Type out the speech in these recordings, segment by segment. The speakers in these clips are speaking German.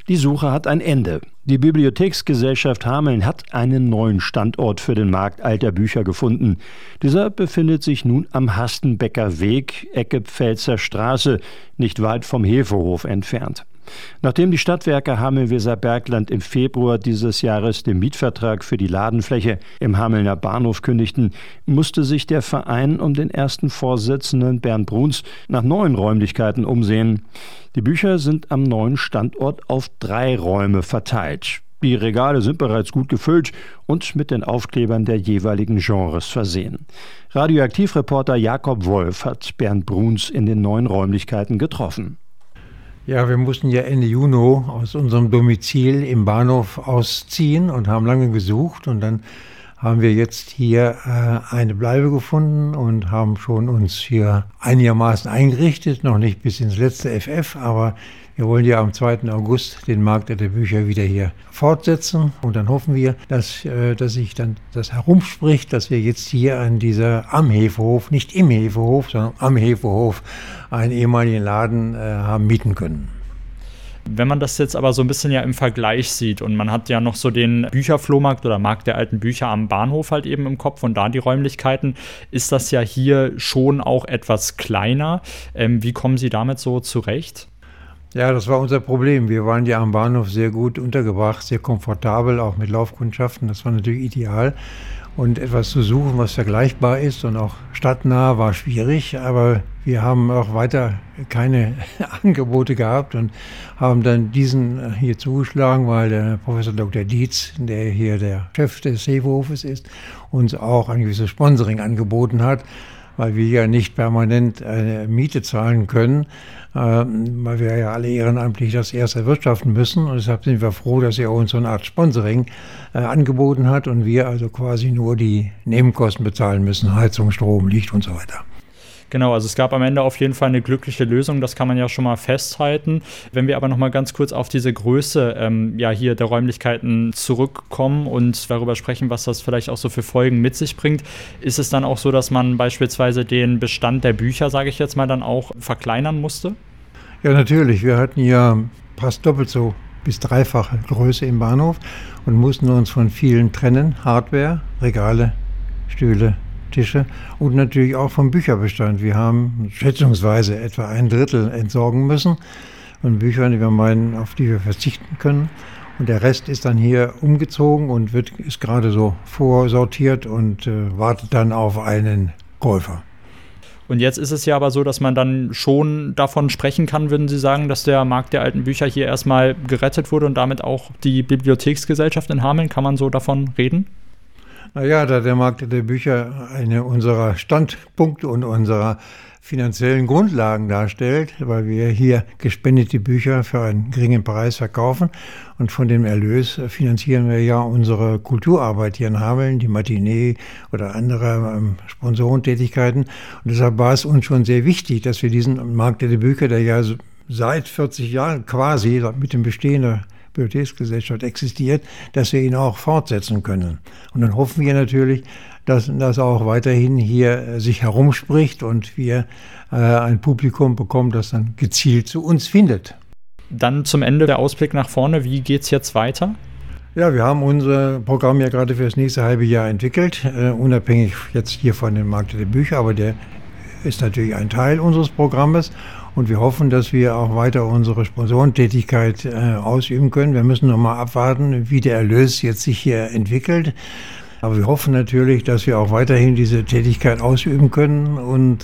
Die Suche hat ein Ende. Die Bibliotheksgesellschaft Hameln hat einen neuen Standort für den Markt alter Bücher gefunden. Dieser befindet sich nun am Hastenbecker Weg, Ecke Pfälzer Straße, nicht weit vom Hefehof entfernt. Nachdem die Stadtwerke Hameln-Weserbergland im Februar dieses Jahres den Mietvertrag für die Ladenfläche im Hamelner Bahnhof kündigten, musste sich der Verein um den ersten Vorsitzenden Bernd Bruns nach neuen Räumlichkeiten umsehen. Die Bücher sind am neuen Standort auf 3 Räume verteilt. Die Regale sind bereits gut gefüllt und mit den Aufklebern der jeweiligen Genres versehen. Radioaktivreporter Jakob Wolf hat Bernd Bruns in den neuen Räumlichkeiten getroffen. Ja, wir mussten ja Ende Juni aus unserem Domizil im Bahnhof ausziehen und haben lange gesucht. Und dann haben wir jetzt hier eine Bleibe gefunden und haben schon uns hier einigermaßen eingerichtet. Noch nicht bis ins letzte FF, aber wir wollen ja am 2. August den Markt der Bücher wieder hier fortsetzen. Und dann hoffen wir, dass sich dann das herumspricht, dass wir jetzt hier am Hefehof, nicht im Hefehof, sondern am Hefehof, einen ehemaligen Laden haben mieten können. Wenn man das jetzt aber so ein bisschen ja im Vergleich sieht und man hat ja noch so den Bücherflohmarkt oder Markt der alten Bücher am Bahnhof halt eben im Kopf und da die Räumlichkeiten, ist das ja hier schon auch etwas kleiner. Wie kommen Sie damit so zurecht? Ja, das war unser Problem. Wir waren ja am Bahnhof sehr gut untergebracht, sehr komfortabel, auch mit Laufkundschaften. Das war natürlich ideal. Und etwas zu suchen, was vergleichbar ist und auch stadtnah, war schwierig. Aber wir haben auch weiter keine Angebote gehabt und haben dann diesen hier zugeschlagen, weil der Professor Dr. Dietz, der hier der Chef des Hefehofes ist, uns auch ein gewisses Sponsoring angeboten hat, weil wir ja nicht permanent Miete zahlen können, weil wir ja alle ehrenamtlich das erst erwirtschaften müssen. Und deshalb sind wir froh, dass er uns so eine Art Sponsoring angeboten hat und wir also quasi nur die Nebenkosten bezahlen müssen, Heizung, Strom, Licht und so weiter. Genau, also es gab am Ende auf jeden Fall eine glückliche Lösung, das kann man ja schon mal festhalten. Wenn wir aber noch mal ganz kurz auf diese Größe hier der Räumlichkeiten zurückkommen und darüber sprechen, was das vielleicht auch so für Folgen mit sich bringt, ist es dann auch so, dass man beispielsweise den Bestand der Bücher, sage ich jetzt mal, dann auch verkleinern musste? Ja, natürlich. Wir hatten ja fast doppelt so bis dreifache Größe im Bahnhof und mussten uns von vielen trennen. Hardware, Regale, Stühle, Tische und natürlich auch vom Bücherbestand. Wir haben schätzungsweise etwa 1/3 entsorgen müssen von Büchern, die wir meinen, auf die wir verzichten können. Und der Rest ist dann hier umgezogen und ist gerade so vorsortiert und wartet dann auf einen Käufer. Und jetzt ist es ja aber so, dass man dann schon davon sprechen kann, würden Sie sagen, dass der Markt der alten Bücher hier erstmal gerettet wurde und damit auch die Bibliotheksgesellschaft in Hameln, kann man so davon reden? Naja, da der Markt der Bücher eine unserer Standpunkte und unserer finanziellen Grundlagen darstellt, weil wir hier gespendete Bücher für einen geringen Preis verkaufen und von dem Erlös finanzieren wir ja unsere Kulturarbeit hier in Hameln, die Matinee oder andere Sponsorentätigkeiten. Und deshalb war es uns schon sehr wichtig, dass wir diesen Markt der Bücher, der ja seit 40 Jahren quasi mit dem Bestehen der Bibliotheksgesellschaft existiert, dass wir ihn auch fortsetzen können. Und dann hoffen wir natürlich, dass das auch weiterhin hier sich herumspricht und wir ein Publikum bekommen, das dann gezielt zu uns findet. Dann zum Ende der Ausblick nach vorne. Wie geht es jetzt weiter? Ja, wir haben unser Programm ja gerade für das nächste halbe Jahr entwickelt, unabhängig jetzt hier von dem Markt der Bücher, aber der ist natürlich ein Teil unseres Programmes. Und wir hoffen, dass wir auch weiter unsere Sponsorentätigkeit ausüben können. Wir müssen noch mal abwarten, wie der Erlös jetzt sich hier entwickelt. Aber wir hoffen natürlich, dass wir auch weiterhin diese Tätigkeit ausüben können und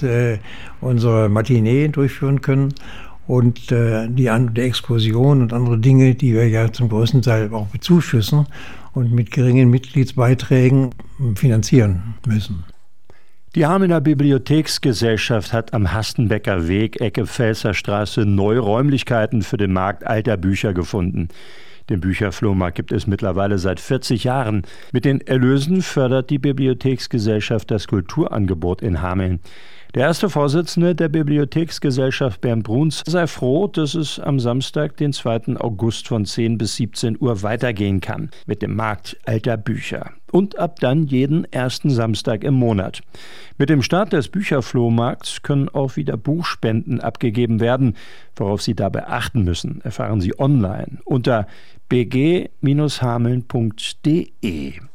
unsere Matinee durchführen können und die Exkursion und andere Dinge, die wir ja zum größten Teil auch bezuschüssen und mit geringen Mitgliedsbeiträgen finanzieren müssen. Die Hamelner Bibliotheksgesellschaft hat am Hastenbecker Weg, Ecke Pfälzer Straße, neue Räumlichkeiten für den Markt alter Bücher gefunden. Den Bücherflohmarkt gibt es mittlerweile seit 40 Jahren. Mit den Erlösen fördert die Bibliotheksgesellschaft das Kulturangebot in Hameln. Der erste Vorsitzende der Bibliotheksgesellschaft Bernd Bruns sei froh, dass es am Samstag, den 2. August von 10 bis 17 Uhr weitergehen kann mit dem Markt alter Bücher. Und ab dann jeden ersten Samstag im Monat. Mit dem Start des Bücherflohmarkts können auch wieder Buchspenden abgegeben werden. Worauf Sie dabei achten müssen, erfahren Sie online unter bg-hameln.de.